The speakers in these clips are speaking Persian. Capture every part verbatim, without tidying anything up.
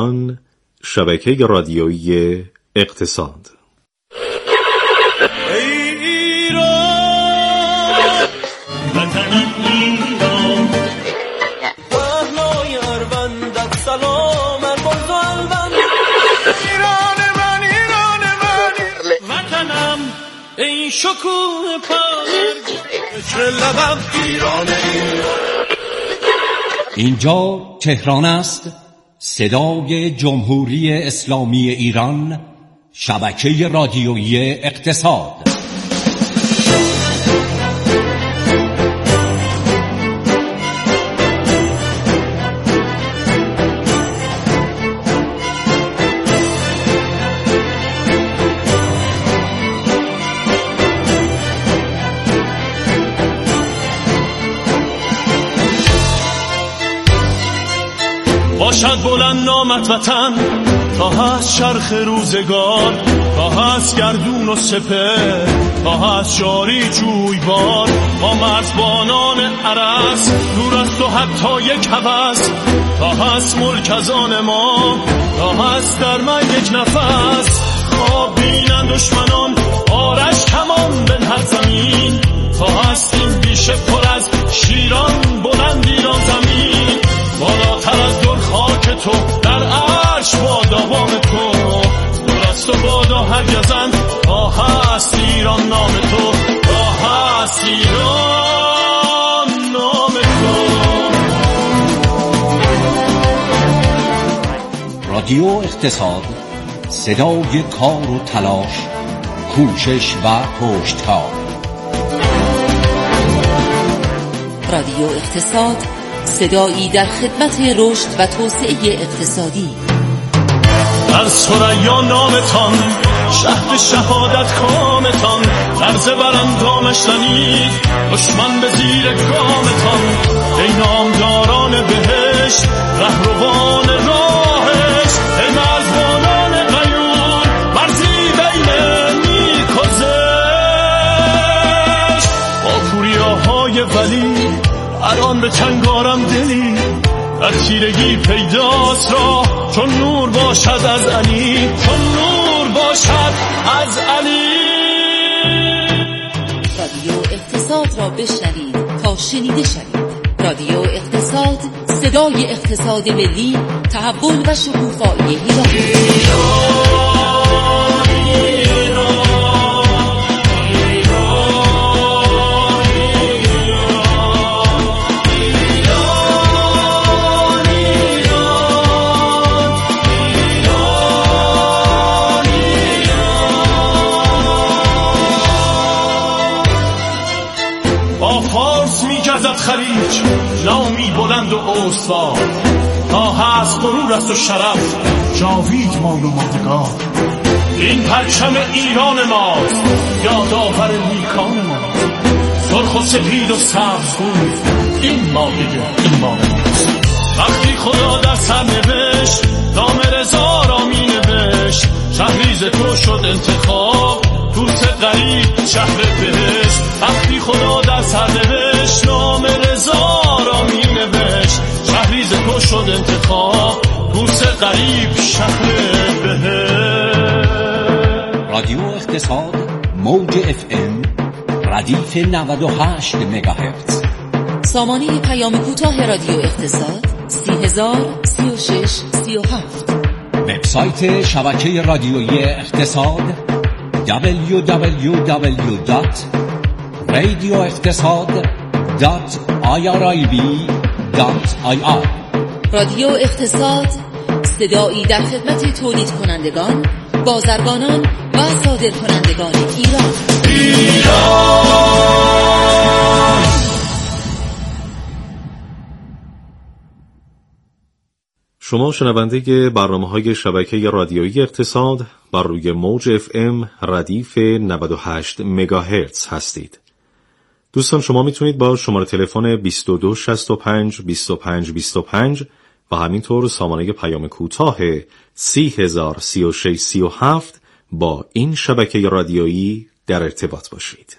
ایران، شبکه رادیویی اقتصاد. شکوه پرگ لبم ایرانه. اینجا تهران است، صدای جمهوری اسلامی ایران، شبکه رادیویی اقتصاد. باشد بلند نامت وطن تا هست چرخ روزگار، تا هست گردون و سپه، تا هست جاری جویبار. با مرزبانان عرس دور است و حتی یک هوس، تا هست ملک از آن ما، تا هست در من یک نفس. خواب بینن دشمنان آرش کمان بنهد زمین، تا هست این بیشه پر از شیران بلند ایران زمین. بالاتر از در خاک تو در عرش با دوام تو، درست و بادا هرگزن تا هست ایران نام تو، تا هست ایران نام تو. رادیو اقتصاد، صدای کار و تلاش، کوشش و پشتکار. رادیو اقتصاد، صدایی در خدمت رشد و توسعه اقتصادی. در ثریا نامتان، شهد شهادت کامتان، در زبر اندامش زنید دشمن به زیر گامتان. ای نامداران بهشت، رهروان راهش، ای مرزبانان غیور، مرزی بین نیک و زشت. با پوریاهای ولی الان به چنگارم دلی، در تیرگی پیداست را چون نور باشد از علی، چون نور باشد از علی. رادیو اقتصاد را بشنوید تا شنیده شوید. رادیو اقتصاد، صدای اقتصاد ملی، تحول و شکوفایی ایران. خلیج نامی بلند و استوار، تا هست غرور است و شرف جاوید مال و ماندگار. این پرچم ایران ماست، یادآور نیکان ماست، سرخ و سپید و سبزگون این مایه این ماست. وقتی خدا در سر نوشت نام رضا را می نوشت، شهریز تو شد انتخاب دوست غریب شهر بهشت. وقتی خدا در سر نوشت نام رضا را می نوشت، شهریز تو شد انتخاب دوست غریب شهر بهشت. رادیو اقتصاد، موج اف ام، ردیف نود و هشت مگاهرتز. سامانه پیام کوتاه رادیو اقتصاد سی هزار سی و شش سی و هفت. وبسایت شبکه رادیویی اقتصاد دبلیو دبلیو دبلیو دات رادیو اقتصاد دات آی آر آی بی دات آی آر. رادیو اقتصاد، صدایی در خدمت تولید کنندگان، بازرگانان و صادرکنندگان ایران. ایران شما شنونده برنامه‌های شبکه رادیویی اقتصاد بر روی موج اف ام ردیف نود و هشت مگاهرتز هستید. دوستان، شما میتونید با شماره تلفن بیست و دو شصت و پنج بیست و پنج بیست و پنج و همینطور سامانه پیام کوتاه سی هزار سی و شش سی و هفت با این شبکه رادیویی در ارتباط باشید.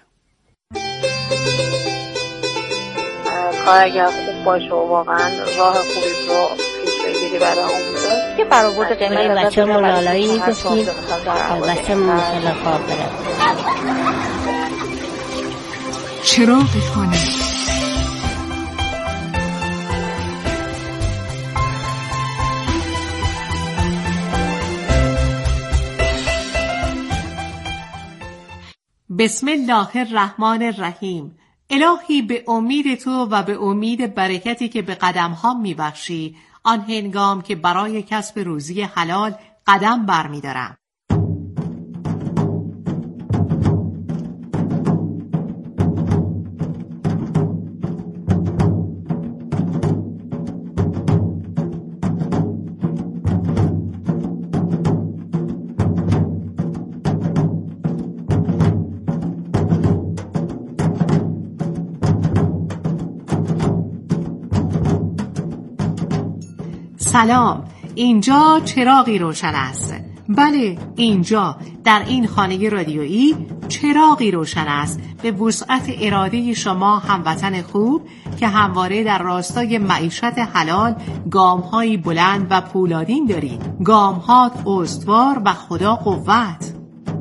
کار اگر خوب باشه و واقعا راه خوبی رو پیش بگیریم خیلی برای آموزش که برآورد قیمت بچه ملالایی گفتیم البته مثلا خواب برم چراغ خانه. بسم الله الرحمن الرحیم. الهی به امید تو و به امید برکتی که به قدم‌هام می‌بخشی، آن هنگام که برای کسب روزی حلال قدم برمی‌دارم. سلام، اینجا چراغی روشن است. بله، اینجا در این خانه رادیویی چراغی روشن است به وسعت اراده شما هموطن خوب که همواره در راستای معیشت حلال گام‌های بلند و پولادین دارید. گام‌هات استوار و خدا قوت.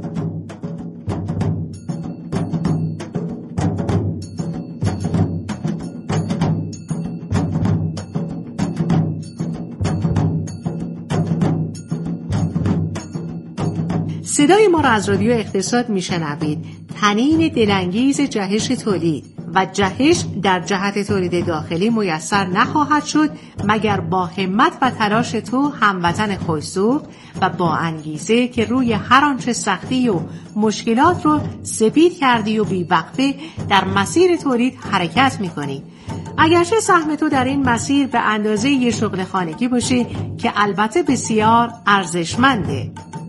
صدای ما را از رادیو اقتصاد میشنوید. طنین دلانگیز جهش تولید و جهش در جهت تولید داخلی میسر نخواهد شد مگر با همت و تلاش تو هموطن خوش‌ذوق و با انگیزه که روی هر آنچه سختی و مشکلات رو سپید کردی و بی‌وقفه در مسیر تولید حرکت میکنی. اگرچه سهم تو در این مسیر به اندازه یه شغل خانگی باشه که البته بسیار ارزشمنده.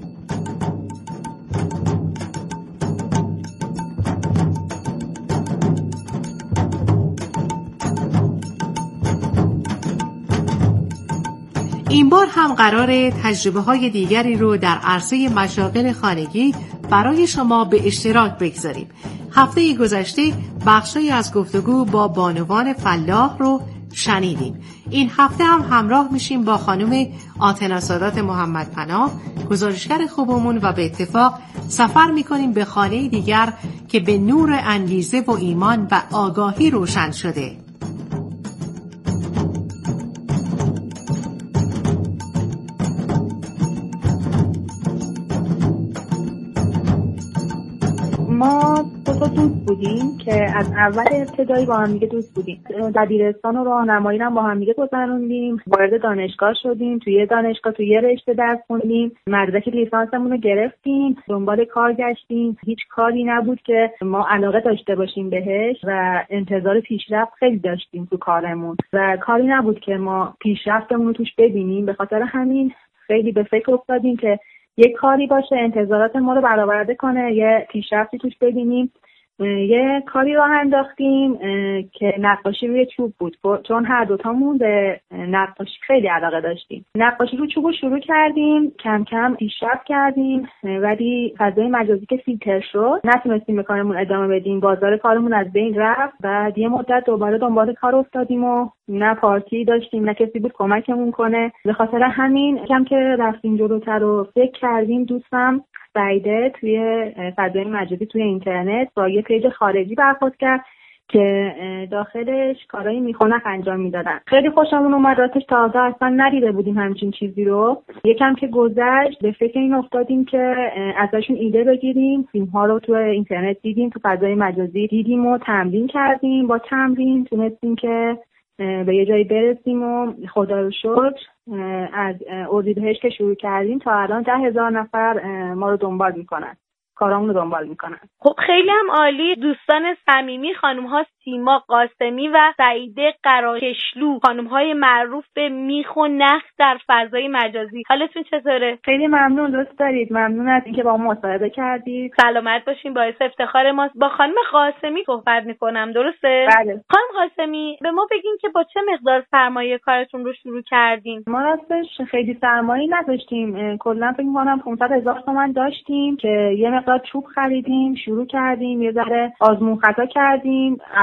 این بار هم قراره تجربه های دیگری رو در عرصه مشاغل خانگی برای شما به اشتراک بگذاریم. هفته گذشته بخشی از گفتگو با بانوان فلاح رو شنیدیم. این هفته هم همراه میشیم با خانم آتنا سادات محمد پناه، گزارشگر خوبمون، و به اتفاق سفر میکنیم به خانه دیگر که به نور انگیزه و ایمان و آگاهی روشن شده. ما دو تا دوست بودیم که از اول ابتدایی با هم دیگه دوست بودیم. دبیرستان و راهنمایی هم با هم دیگه گذروندیم. وارد دانشگاه شدیم. توی دانشگاه توی یه رشته درس خوندیم. مدرک لیسانسمون رو گرفتیم. دنبال کار گشتیم. هیچ کاری نبود که ما علاقه داشته باشیم بهش و انتظار پیشرفت خیلی داشتیم تو کارمون و کاری نبود که ما پیشرفتمون رو توش ببینیم. به خاطر همین خیلی به فکر افتادیم که یه کاری باشه انتظارات ما رو برآورده کنه، یه پیشرفتی توش ببینیم. یه کاری راه انداختیم که نقاشی روی چوب بود، چون هر دوتامون به نقاشی خیلی علاقه داشتیم. نقاشی روی چوب رو شروع کردیم، کم کم پیشرفت کردیم، ولی فضای مجازی که فیلتر شد نتونستیم به کارمون ادامه بدیم. بازار کارمون از بین رفت. بعد یه مدت دوباره دنبال کار افتادیم و نه پارتی داشتیم نه کسی بود کمکمون کنه. به خاطر همین کم که رفتیم جلوتر و فکر کردیم، دوستم سعیده توی فضای مجازی توی اینترنت با یه پیج خارجی برخورد کرد که داخلش کارهای میخونق انجام میدادن. خیلی خوشمون اومد، راستش تازه اصلا ندیده بودیم همچین چیزی رو. یکم که گذشت به فکر این افتادیم که ازشون ایده بگیریم. فیلم ها رو توی اینترنت دیدیم، تو فضای مجازی دیدیم و تمرین کردیم. با تمرین تونستیم که به یه جایی برسیم و خدا رو شکر از اردیبهشت که شروع کردیم تا الان ده هزار نفر ما رو دنبال میکنن، کارامون رو دنبال میکنن. خب خیلی هم عالی. دوستان صمیمی خانم ها سیما قاسمی و سعیده قراکشلو، خانم های معروف به میخ و نخ در فضای مجازی، حالتون چطوره؟ خیلی ممنون، دوست دارید. ممنون از اینکه با ما مصاحبه کردید. سلامت باشین، باعث افتخار ماست. با خانم قاسمی صحبت میکنم، درسته؟ بله. خانم قاسمی به ما بگین که با چه مقدار سرمایه کارتون رو شروع کردین؟ ما راستش خیلی سرمایه نداشتیم، کلا فکر می‌کنم پانصد هزار تومان داشتیم که یه مقدار چوب خریدیم، شروع کردیم، یه ذره آزمون خطا کردیم.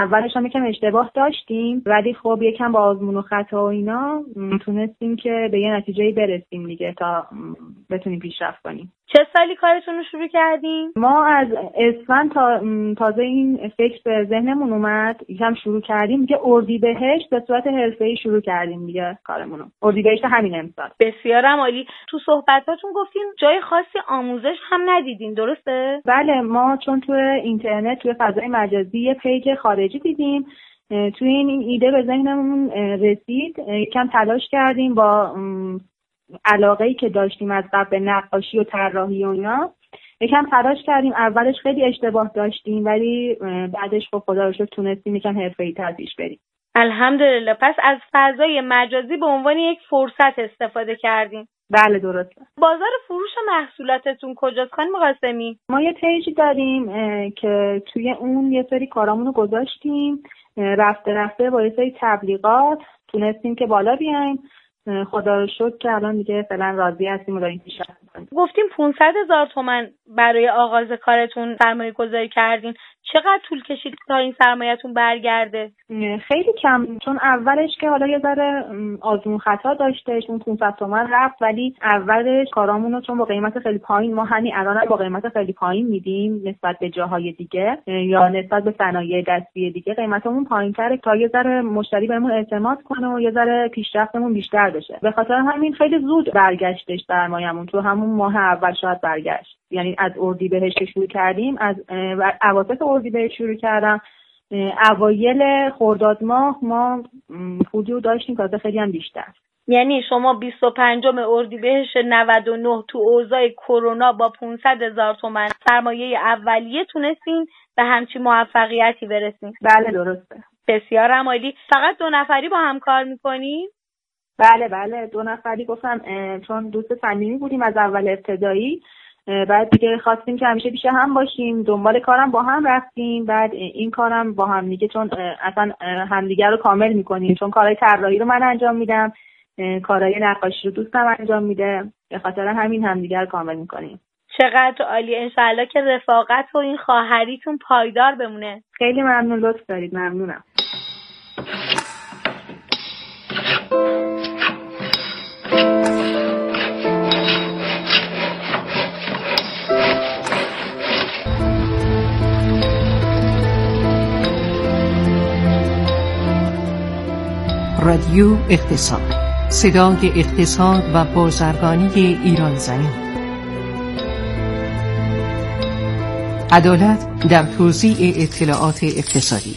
اولش هم یکم اشتباه داشتیم، ولی خب یکم با آزمون و خطا و اینا تونستیم که به یه نتیجه‌ای برسیم دیگه تا بتونیم پیشرفت کنیم. چه سالی کارتون رو شروع کردیم؟ ما از اسفند تا تازه این فکر به ذهنمون اومد، یکم شروع کردیم دیگه. اردیبهشت به صورت حرفه‌ای شروع کردیم دیگه کارمون رو. اردیبهشت همین امسال. بسیار عالی. تو صحبتاتون گفتین جای خاصی آموزش هم ندیدین، درسته؟ بله، ما چون تو اینترنت توی فضای مجازی یه پیج خارجی دیدیم، توی این ایده به ذهنمون رسید، یکم تلاش کردیم با علاقه‌ای که داشتیم از قبل به نقاشی و طراحی و اینا، یکم تلاش کردیم. اولش خیلی اشتباه داشتیم ولی بعدش خب خدا رو شکر تونستیم یکم حرفه‌ای‌تر پیش بریم. الحمدلله. پس از فضای مجازی به عنوان یک فرصت استفاده کردیم. بله درسته. بازار فروش محصولاتتون کجاست خانم قاسمی؟ ما یه پیجی داریم که توی اون یه سری کارامون رو گذاشتیم، رفته رفته با یه سری تبلیغات تونستیم که بالا بیایم. خدا رو شکر که الان دیگه فعلا راضی هستیم و داریم پیشرفت می‌کنیم. گفتیم پانصد هزار تومان برای آغاز کارتون سرمایه گذاری کردین. چقدر طول کشید تا این سرمایه‌تون برگرده؟ خیلی کم، چون اولش که حالا یه ذره آزمون خطا داشتش، اون پانصد تومان رفت، ولی اولش کارامون رو چون با قیمت خیلی پایین، ما همین الان با قیمت خیلی پایین میدیم نسبت به جاهای دیگه یا نسبت به صنایع دستی دیگه، قیمتمون پایین‌تره تا یه ذره مشتری بهمون اعتماد کنه و یه ذره پیشرفتمون بیشتر بشه. به خاطر همین خیلی زود برگشتش سرمایه‌مون، تو همون ماه اول شاید برگشت. یعنی از اردیبهشت شروع کردیم، از اواسط اردیبهشت شروع کردم، اوایل خرداد ماه ما پولی رو داشتیم، تازه خیلی هم بیشتر. یعنی شما بیست و پنجم اردیبهشت نود و نه تو اوضاع کرونا با پانصد هزار تومان سرمایه اولیه تونستین به همچین موفقیتی برسین؟ بله درسته. بسیار عالی. فقط دو نفری با هم کار میکنین؟ بله بله دو نفری. گفتم چون دوست صمیمی بودیم از اول ابتدایی، بعد دیگه خواستیم که همیشه پیش هم باشیم، دنبال کارم با هم رفتیم، بعد این کارم با هم دیگه، چون اصلا همدیگه رو کامل میکنیم، چون کارهای طراحی رو من انجام میدم، کارهای نقاشی رو دوستم انجام میده، به خاطر همین همدیگه رو کامل میکنیم. چقدر عالی. انشالله که رفاقت و این خواهریتون پایدار بمونه. خیلی ممنون، لطف دارید. ممنونم. رادیو اقتصاد، صدای اقتصاد و بازرگانی ایران زمین. عدالت در توزیع اطلاعات اقتصادی.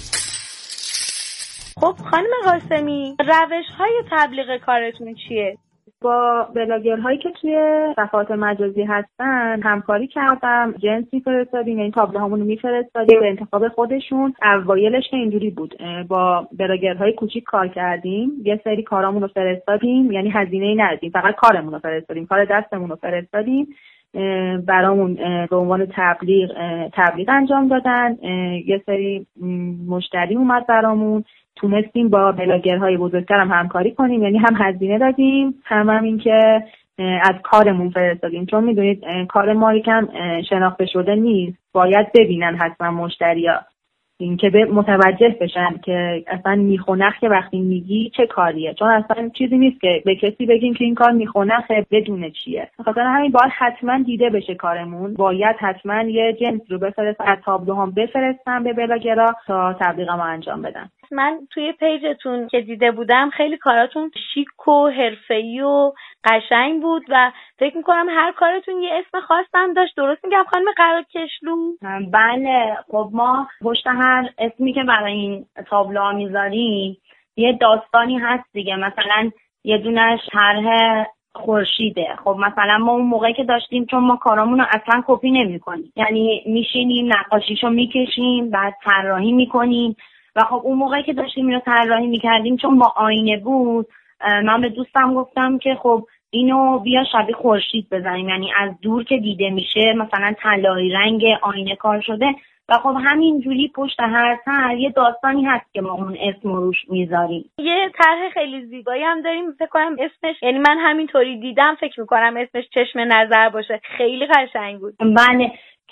خب خانم قاسمی، روش‌های تبلیغ کارتون چیه؟ با بلاگرهایی که توی صفحات مجازی هستن همکاری کردم، جنس میفرستادیم، یعنی تابلوهامون رو میفرستادیم به انتخاب خودشون. اوایلش که اینجوری بود، با بلاگرهای کوچیک کار کردیم، یه سری کارامون رو فرستادیم، یعنی هزینه‌ای ندادیم، فقط کارمون رو فرستادیم، کار دستمون رو فرستادیم، برامون به عنوان تبلیغ تبلیغ انجام دادن. یه سری مشتری اومد برامون، تونستیم با بلاگرهای بزرگتر هم همکاری کنیم، یعنی هم هزینه دادیم، هم هم این که از کارمون فرستادیم، چون میدونید کار ما یکم شناخته شده نیست، باید ببینن حتما مشتریا، این که به متوجه بشن که اصلا میخونخ که وقتی میگی چه کاریه، چون اصلا چیزی نیست که به کسی بگیم که این کار میخونخه بدونه چیه. بخاطر همین باید حتما دیده بشه کارمون، باید حتما یه جنس رو بفرستن، از تابلوهام بفرستن به بلاگرها تا تبلیغمو انجام بدن. من توی پیجتون که دیده بودم خیلی کاراتون شیک و حرفه‌ای و قشنگ بود و فکر میکنم هر کارتون یه اسم خاص هم داشت. درست میگم خانم قراکشلو؟ بله. خب ما پشت هر اسمی که برای این تابلوها میذاریم یه داستانی هست دیگه. مثلا یه دونش طرح خورشیده. خب مثلا ما اون موقعی که داشتیم، چون ما کارامون رو اصلا کپی نمی‌کنیم، یعنی میشینیم نقاشیشو میکشیم بعد طراحی میکنیم، و خب اون موقعی که داشتیم اینو طراحی میکردیم چون با آینه بود، من به دوستم گفتم که خب اینو بیا شبیه خورشید بزنیم، یعنی از دور که دیده میشه مثلا طلایی رنگ آینه کار شده، و خب همینجوری پشت هر طرح یه داستانی هست که ما اون اسم روش میذاریم. یه طرح خیلی زیبایی هم داریم، فکر کنم اسمش، یعنی من همینطوری دیدم فکر میکنم اسمش چشم نظر باشه، خیلی قشنگ بود. بله،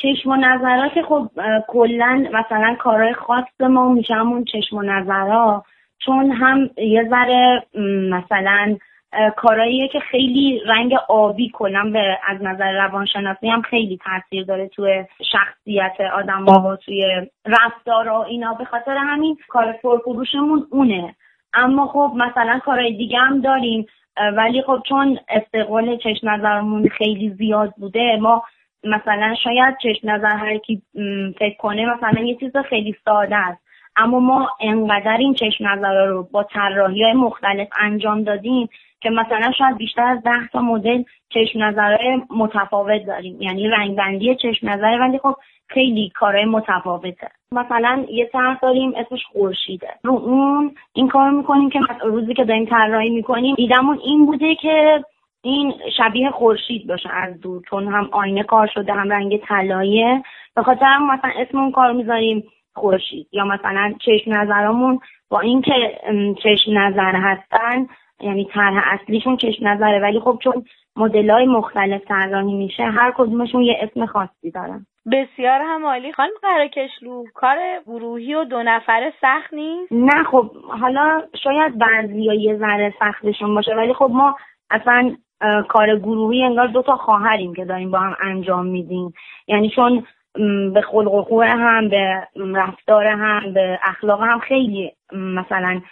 چشم و نظرات خب کلا مثلا کارهای خاص ما میشه همون چشم و نظرها، چون هم یه ذره مثلا کارهاییه که خیلی رنگ آبی کلا به از نظر روانشناسی هم خیلی تاثیر داره توی شخصیت آدم‌ها و توی رفتار و اینا. به خاطر همین کار پرفروشمون اونه. اما خب مثلا کارهای دیگه هم داریم، ولی خب چون استقبال چشم نظرمون خیلی زیاد بوده، ما مثلا شاید چشم نظر هر کی فکر کنه مثلا یه چیز خیلی ساده است، اما ما انقدر این چشم نظر رو با طراحی‌های مختلف انجام دادیم که مثلا شاید بیشتر از ده تا مدل چشم نظرهای متفاوت داریم، یعنی رنگ بندی چشم نظره، ولی خب خیلی کارهای متفاوته. مثلا یه طرح داریم اسمش خورشیده، رو اون این کار میکنیم که روزی که داریم طراحی میکنیم ایدمون این بوده که این شبیه خورشید باشه از دور، چون هم آینه کار شده هم رنگ طلاییه، به خاطر هم مثلا اسم اون کار میذاریم خورشید. یا مثلا چشم نظرامون با این که چشم نظر هستن، یعنی طرح اصلیشون چشم نظره، ولی خب چون مدل‌های مختلف طراحی میشه هر کدومشون یه اسم خاصی دارن. بسیار هم عالی. خانم قراکشلو، کار گروهی و دو نفره سخت نیست؟ نه خب حالا شاید بعضیا یه ذره سختشون باشه، ولی خب ما اصلا کار گروهی انگار دو تا خواهریم که داریم با هم انجام میدیم، یعنی چون به خلق و خو هم، به رفتار هم، به اخلاق هم خیلی مثلا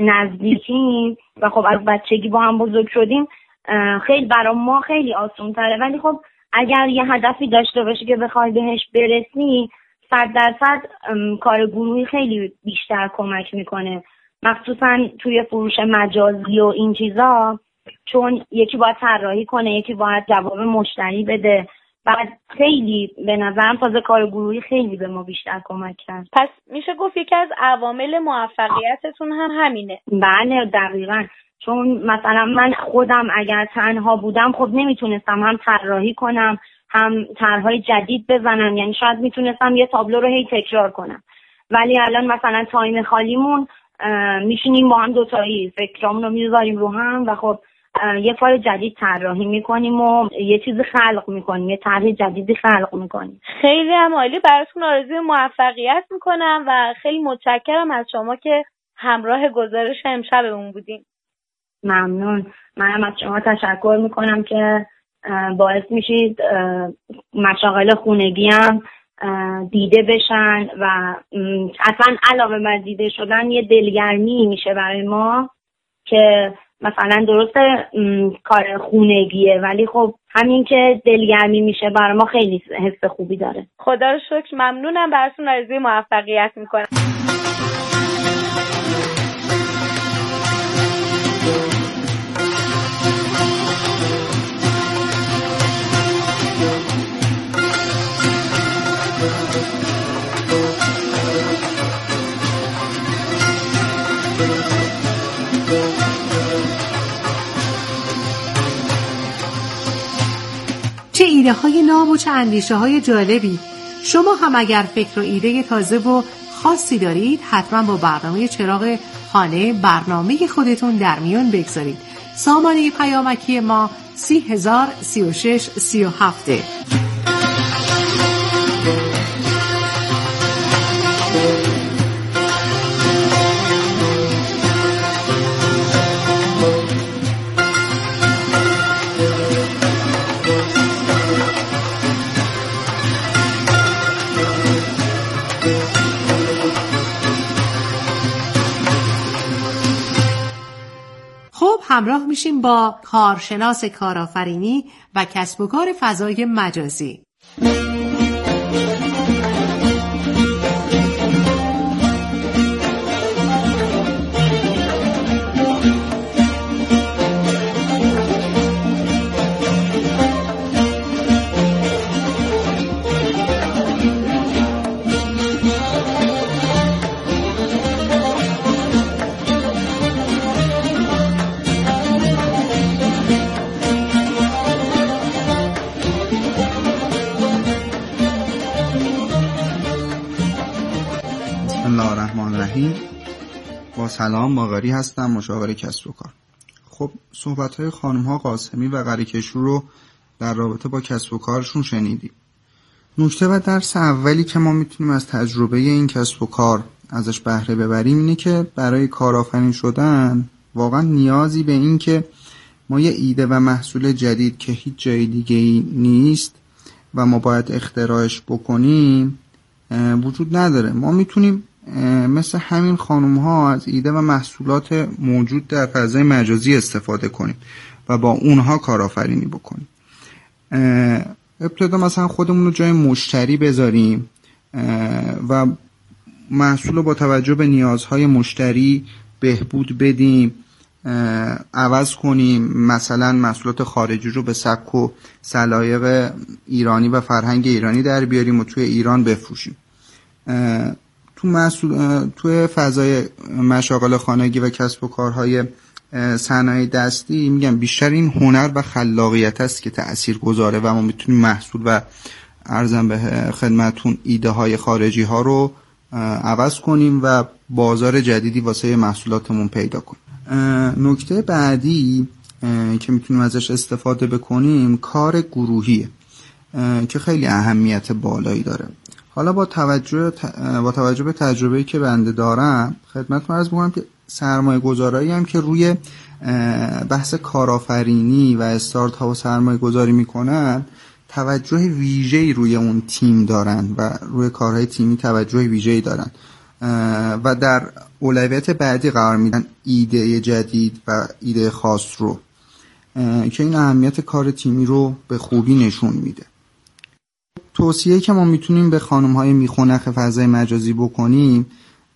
نزدیکیم و خب از بچگی با هم بزرگ شدیم، خیلی برای ما خیلی آسان تره. ولی خب اگر یه هدفی داشته باشی که بخوای بهش برسی، صد درصد کار گروهی خیلی بیشتر کمک میکنه، مخصوصا توی فروش مجازی و این چیزا، چون یکی باید طراحی کنه، یکی باید جواب مشتری بده، بعد خیلی به نظرم تازه کار گروهی خیلی به ما بیشتر کمک کرد. پس میشه گفت یکی از عوامل موفقیتتون هم همینه؟ بله دقیقاً، چون مثلا من خودم اگر تنها بودم خب نمیتونستم هم طراحی کنم هم طرح‌های جدید بزنم، یعنی شاید میتونستم یه تابلو رو هی تکرار کنم، ولی الان مثلا تایم خالیمون میشینیم با هم دوتایی فکرامون رو میذاریم رو هم و خب یه کار جدید طراحی میکنیم و یه چیز خلق میکنیم، یه طرح جدیدی خلق میکنیم. خیلی هم عالی، براتون آرزوی موفقیت میکنم و خیلی متشکرم از شما که همراه گزارش امشبمون بودیم. ممنون. منم از شما تشکر میکنم که باعث میشید مشاغل خونگی هم دیده بشن و اصلا علاوه بر دیده شدن یه دلگرمی میشه برای ما که مثلا درسته کار خونگیه، ولی خب همین که دلگرمی میشه برای ما خیلی حس خوبی داره. خدا رو شکر. ممنونم، براتون آرزوی موفقیت میکنم. چه ایده های ناب و چه اندیشه های جالبی. شما هم اگر فکر و ایده تازه و خاصی دارید حتما با برنامه چراغ خانه برنامه خودتون در میون بگذارید. سامانه پیامکی ما سی هزار سی و شش سی و هفت. همراه میشیم با کارشناس کارآفرینی و کسب و کار فضای مجازی. با سلام، ماغری هستم، مشاور کسب و کار. خب صحبت‌های خانم‌ها قاسمی و قراکشلو رو در رابطه با کسب و کارشون شنیدیم. نکته و درس اولی که ما میتونیم از تجربه این کسب و کار ازش بهره ببریم اینه که برای کارآفرین شدن واقعا نیازی به این که ما یه ایده و محصول جدید که هیچ جای دیگه ای نیست و ما باید اختراعش بکنیم وجود نداره. ما میتونیم مثل همین خانوم ها از ایده و محصولات موجود در فضای مجازی استفاده کنیم و با اونها کارآفرینی بکنیم. ابتدا مثلا خودمون رو جای مشتری بذاریم و محصول رو با توجه به نیازهای مشتری بهبود بدیم، عوض کنیم، مثلا محصولات خارجی رو به سبک و سلایق ایرانی و فرهنگ ایرانی در بیاریم و توی ایران بفروشیم. تو محصول توی فضای مشاغل خانگی و کسب و کارهای صنایع دستی میگم بیشتر این هنر و خلاقیت است که تأثیر گذاره و ما میتونیم محصول و ارزم به خدمتون ایده های خارجی ها رو عوض کنیم و بازار جدیدی واسه محصولاتمون پیدا کنیم. نکته بعدی که میتونیم ازش استفاده بکنیم کار گروهیه که خیلی اهمیت بالایی داره. حالا با توجه با توجه به تجربه‌ای که بنده دارم خدمتتون عرض می‌کنم که سرمایه گذارایی هم که روی بحث کارآفرینی و استارتاپ سرمایه گذاری میکنن توجه ویژه‌ای روی اون تیم دارن و روی کارهای تیمی توجه ویژه‌ای دارن و در اولویت بعدی قرار میدن ایده جدید و ایده خاص رو که این اهمیت کار تیمی رو به خوبی نشون میده. توصیه‌ای که ما میتونیم به خانم‌های میخونخ فضای مجازی بکنیم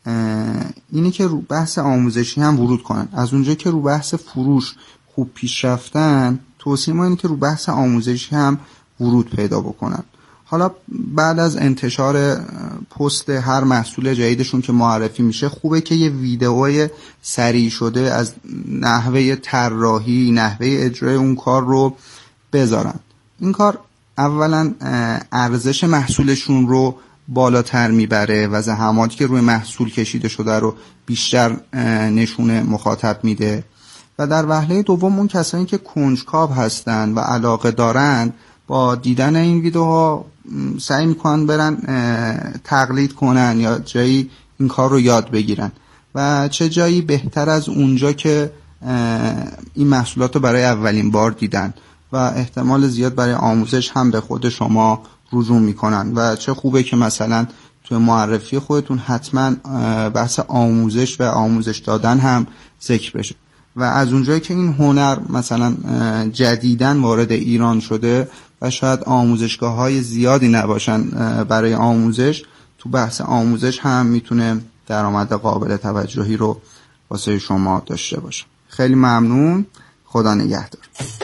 اینه که رو بحث آموزشی هم ورود کنن. از اونجا که رو بحث فروش خوب پیش رفتن، توصیه ما اینه که رو بحث آموزشی هم ورود پیدا بکنن. حالا بعد از انتشار پست هر محصول جدیدشون که معرفی میشه خوبه که یه ویدئوی سریع شده از نحوه طراحی، نحوه اجرای اون کار رو بذارن. این کار اولا ارزش محصولشون رو بالاتر میبره و زحماتی که روی محصول کشیده شده رو بیشتر نشونه مخاطب میده و در وهله دوم اون کسانی که کنجکاو هستن و علاقه دارن با دیدن این ویدیوها سعی میکنن برن تقلید کنن یا جایی این کار رو یاد بگیرن و چه جایی بهتر از اونجا که این محصولات رو برای اولین بار دیدن و احتمال زیاد برای آموزش هم به خود شما رجوع میکنن و چه خوبه که مثلا توی معرفی خودتون حتما بحث آموزش و آموزش دادن هم ذکر بشه و از اونجایی که این هنر مثلا جدیداً وارد ایران شده و شاید آموزشگاه های زیادی نباشن برای آموزش، تو بحث آموزش هم میتونه درآمد قابل توجهی رو واسه شما داشته باشه. خیلی ممنون. خدا نگهدار.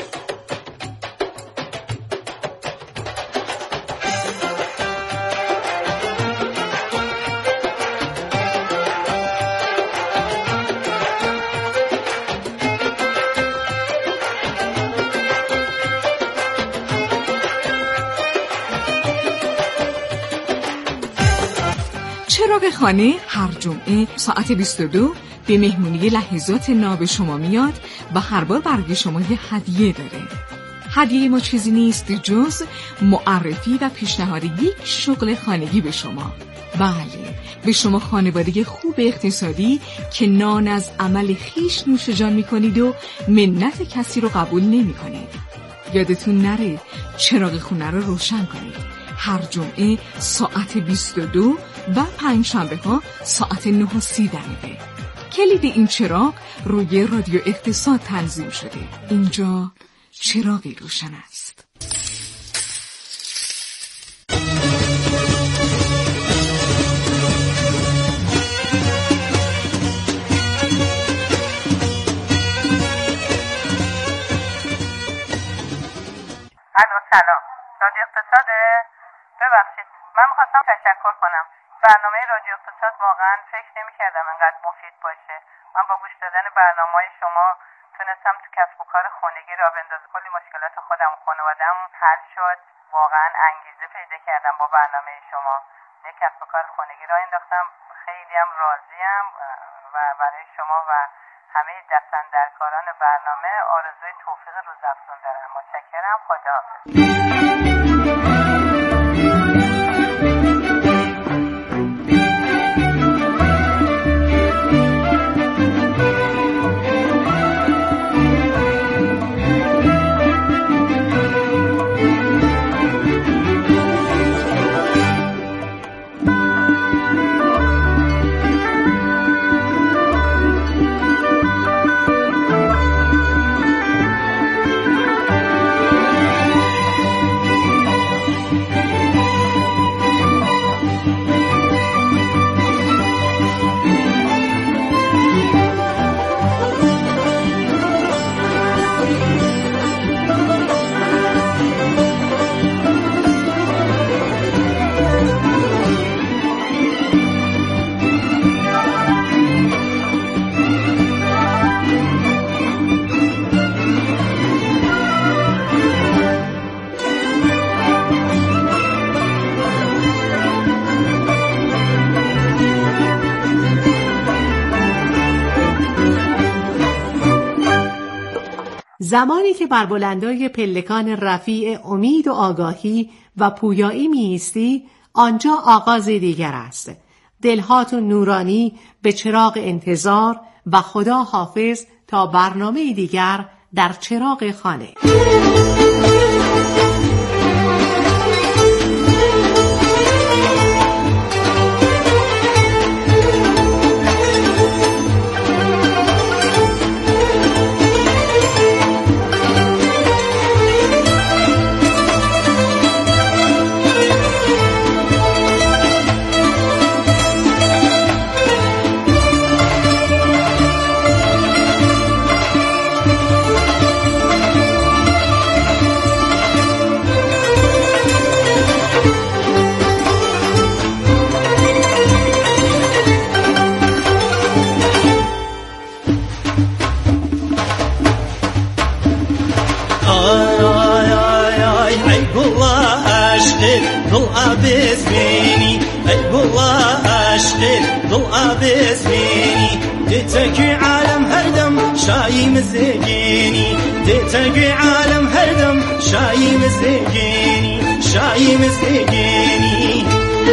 چراغ خانه هر جمعه ساعت بیست و دو به مهمونی لحظات ناب شما میاد و هر بار برای شما یه هدیه داره. هدیه ما چیزی نیست جز معرفی و پیشنهاد یک شغل خانگی به شما. بله، به شما خانواده خوب اقتصادی که نان از عمل خیش نوش جان میکنید و منت کسی رو قبول نمیکنید. یادتون نره چراغ خونه رو روشن کنید. هر جمعه ساعت بیست و دو و پنج شنبه ها ساعت نه و سی دقیقه. کلید این چراغ روی رادیو اقتصاد تنظیم شده. اینجا چراغی روشن است. الو سلام، رادیو اقتصاده؟ ببخشید من میخواستم تشکر کنم. برنامه رادیو اقتصاد واقعا فکر نمی‌کردم انقدر مفید باشه. من با گوش دادن برنامه‌های شما تونستم تو کسب و کار خانگی راه بندازم. کلی مشکلات خودم و خانواده‌ام حل شد. واقعا انگیزه پیدا کردم با برنامه شما. یک کسب و کار خانگی راه انداختم. خیلی هم راضیم و برای شما و همه دست‌اندرکاران برنامه آرزوی توفیق روزافزون دارم. متشکرم. خداحافظ. زمانی که بر بلندای پلکان رفیع امید و آگاهی و پویایی می ایستی، آنجا آغاز دیگر است. دلهاتون نورانی به چراغ انتظار و خدا حافظ تا برنامه دیگر در چراغ خانه. ديتك عالم هردم شاي مزيقيني ديتك عالم هردم شاي مزيقيني شاي مزيقيني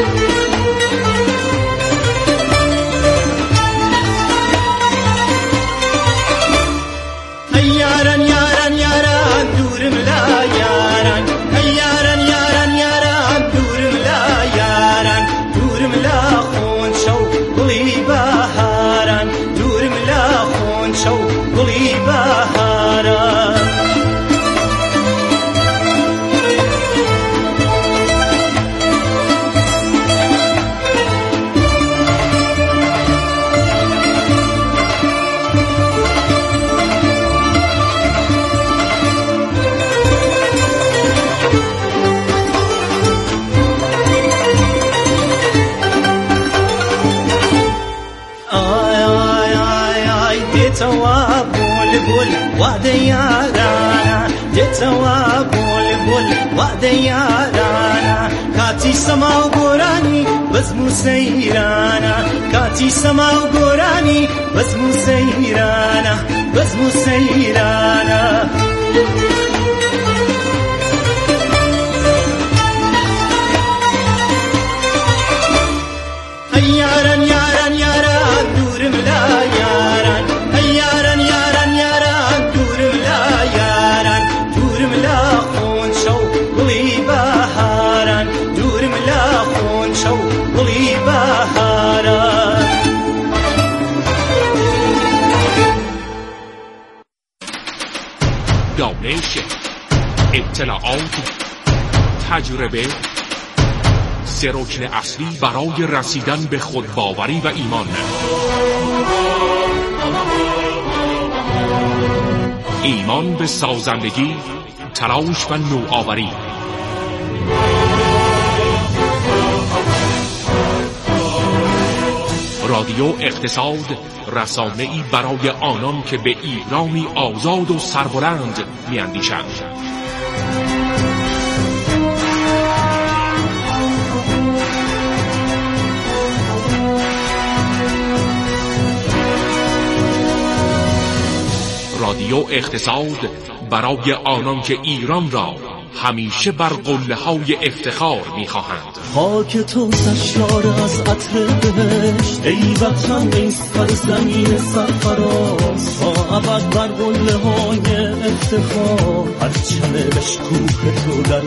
هيارن يارن يارن دورم لا يارن هيارن يارن يارن دورم لا يارن دورم لا خون شو قلي بهارن دورم لا خون شو قلي بهارن وديارانا جتوا بول بول وديارانا كاتي سما وقراني بس مو سيرانا كاتي سما وقراني بس مو سيرانا بس مو سيرانا هيارن يارن يارن دورم لا يارن هيارن يارن يارن دورم لا يارن دورم لا خون شو قلي بهارن دورم لا خون شو قلي بهارن دانش، اطلاعات، تجربه سه رکن اصلی برای رسیدن به خودباوری و ایمان. ایمان به سازندگی، تلاش و نوآوری. رادیو اقتصاد، رسانه‌ای برای آنان که به ایرانی آزاد و سربلند می‌اندیشند. رادیو اقتصاد برای آنان که ایران را همیشه بر قله‌های افتخار می‌خواهند. خاک تو سرشار از عطر بهشت، ای وطن ای سرزمین سرفراز، تا ابد بر قله‌های افتخار، پرچم بشکوه تو در